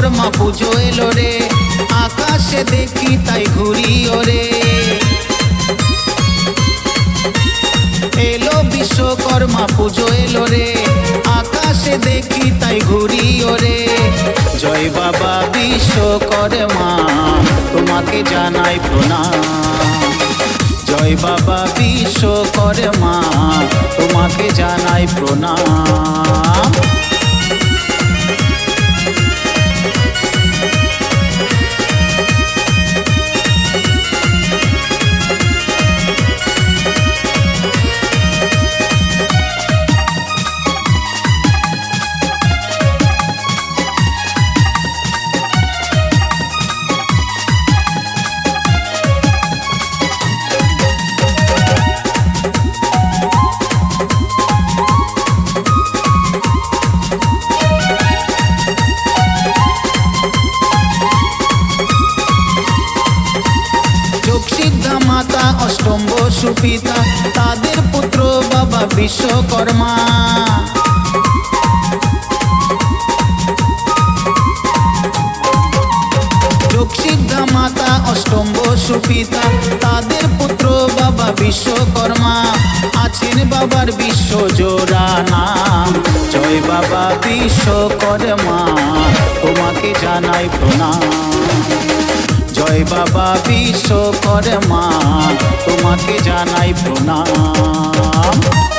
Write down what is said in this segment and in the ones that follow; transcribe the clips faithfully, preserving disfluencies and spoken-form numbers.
বিশ্বকর্মা পুজো এলো রে, আকাশে দেখি তাই ঘুরি ওরে। এলো বিশ্বকর্মা পুজো এলো রে, আকাশে দেখি তাই ঘুরি ওরে। জয় বাবা বিশ্বকর্মা তোমাকে জানাই প্রণাম। জয় বাবা বিশ্বকর্মা তোমাকে জানাই প্রণাম। যোগসিদ্ধা মাতা অষ্টম্ভ সুপিতা, তাদের পুত্র বাবা বিশ্বকর্মা। যোগসিদ্ধা মাতা অষ্টম্ভ সুপিতা, তাদের পুত্র বাবা বিশ্বকর্মা। আছেন বাবার বিশ্ব জোড়া নাম। জয় বাবা বিশ্বকর্মা তোমাকে জানাই প্রণাম। জয় বাবা বিশ্বকর্মা তোমাকে জানাই প্রণাম।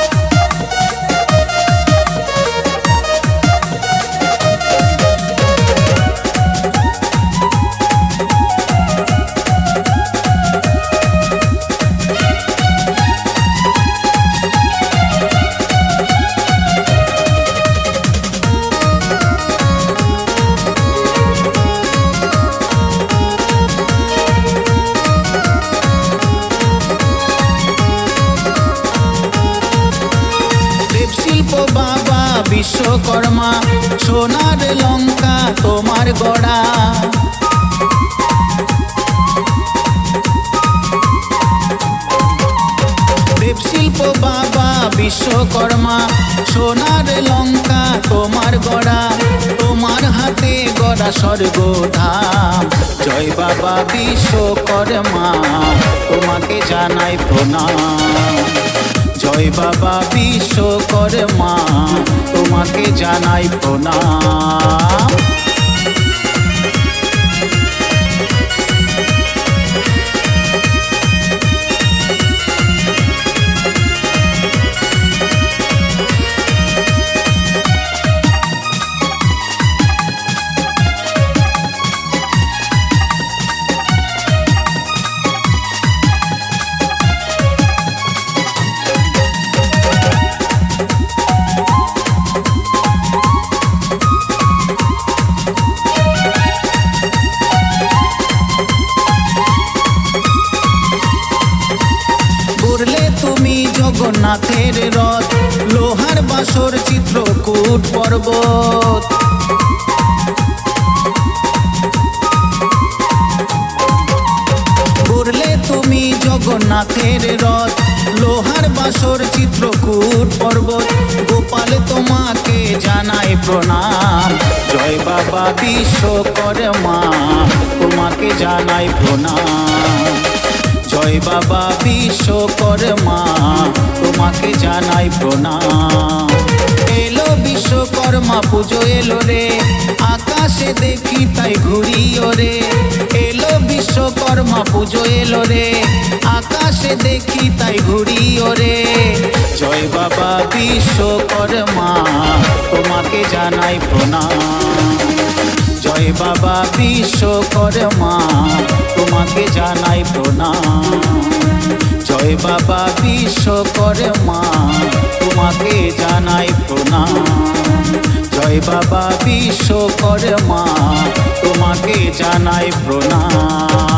বাবা বিশ্বকর্মা সোনার লঙ্কা তোমার গড়া। দেবশিল্প বাবা বিশ্বকর্মা সোনার লঙ্কা তোমার গড়া। তোমার হাতে গড়া স্বর্গধাম। জয় বাবা বিশ্বকর্মা তোমাকে জানাই প্রণাম। জয় বাবা বিশ্বকর্মা তোমাকে জানাই প্রণাম। তুমি জগন্নাথের রথ, লোহার বাসর চিত্রকূট পর্বত। করলে তুমি জগন্নাথের রথ, লোহার বাসর চিত্রকূট পর্বত। গোপাল তোমাকে জানাই প্রণাম। জয় বাবা বিশ্বকর্মা তোমাকে জানাই প্রণাম। জয় বাবা বিশ্বকর্মা তোমাকে জানাই প্রণাম। এলো বিশ্বকর্মা পুজো এলো রে, আকাশে দেখি তাই ঘুরি ওরে। এলো বিশ্বকর্মা পুজো এলো রে, আকাশে দেখি তাই ঘুরি ওরে। জয় বাবা বিশ্বকর্মা তোমাকে জানাই প্রণাম। জয় বাবা বিশ্বকর্মা তোমাকে জানাই প্রণাম। জয় বাবা বিশ্বকর্মা তোমাকে জানাই প্রণাম। জয় বাবা বিশ্বকর্মা তোমাকে জানাই প্রণাম।